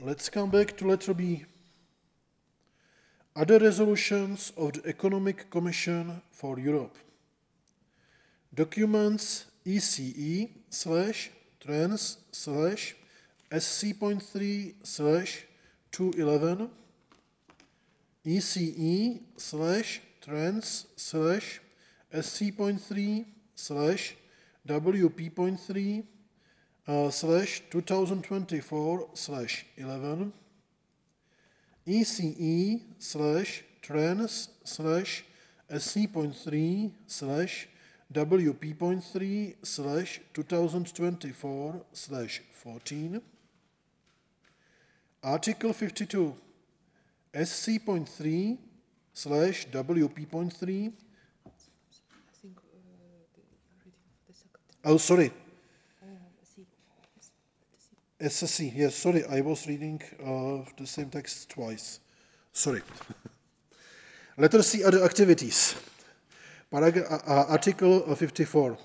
Let's come back to letter B. Other resolutions of the Economic Commission for Europe. Documents ECE slash trans slash SC.3 slash 211 ECE slash trans slash SC.3 slash WP.3 slash 2024 slash 11 ECE slash trans slash SC.3 slash WP.3 slash 2024 slash 14 Article 52 SC.3 slash WP.3 I think reading for the secretary. oh sorry See, SSC yes sorry I was reading the same text twice sorry letter C other activities Article 54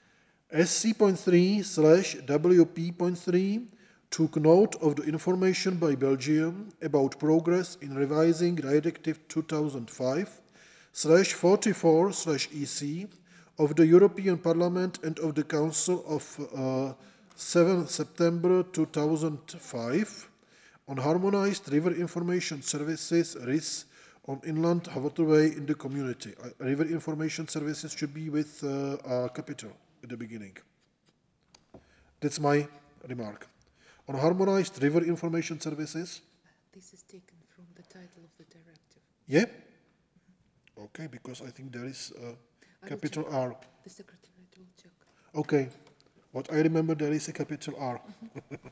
SC.3 slash WP.3 took note of the information by Belgium about progress in revising Directive 2005 slash 44 slash EC of the European Parliament and of the Council of 7 September 2005 on harmonized river information services RIS on inland waterway in the community. River information services should be with a capital at the beginning. That's my remark. On harmonized river information services. this is taken from the title of the directive. Yeah? Okay, because I think there is a capital R. The secretariat will check. Okay. What I remember, there is a capital R.